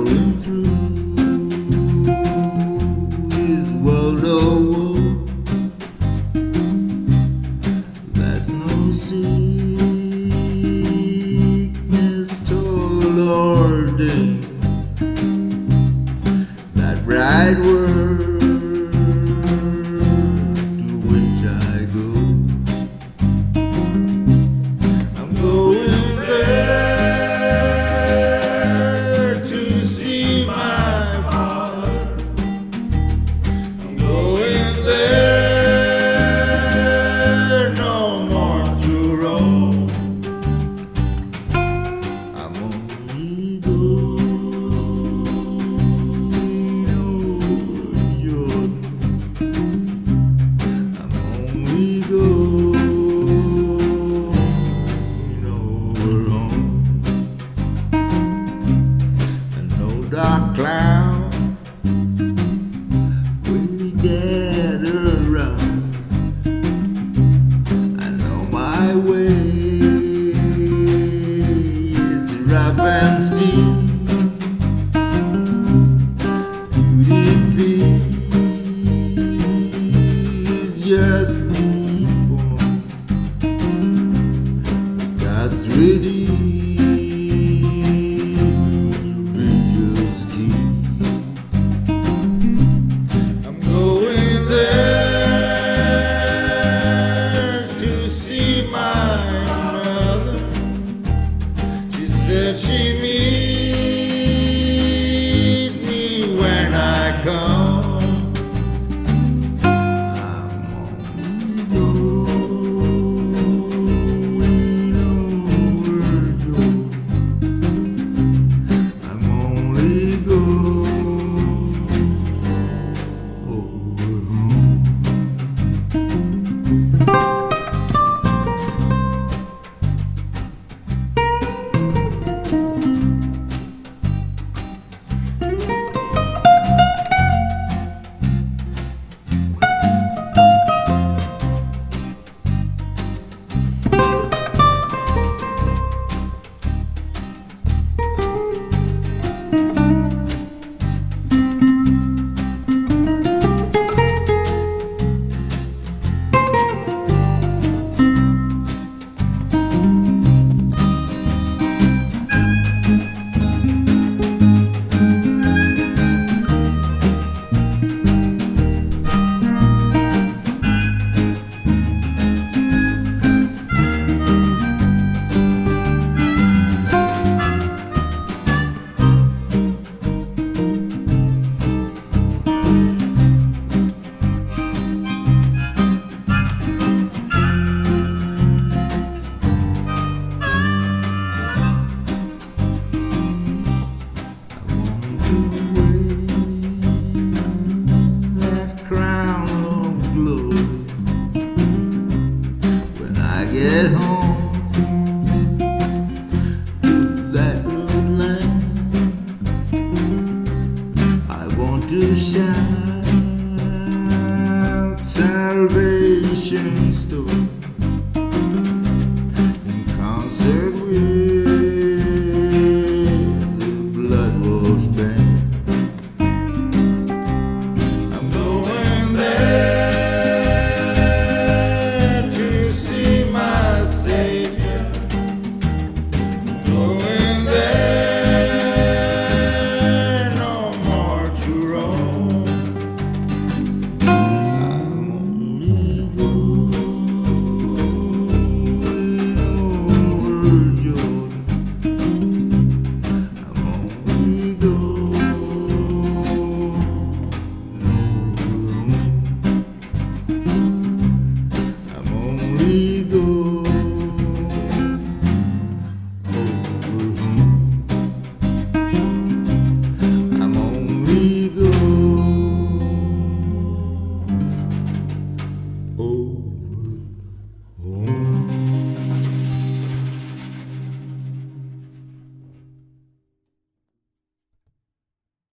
going through this world of war. There's no sickness, toil or day. That bright world to which I go. I'm going there to see my father. I'm going there no more to roam. I'm only going over Jordan. I'm only going over home. And no dark cloud will gather around. I know my way is rough and steep.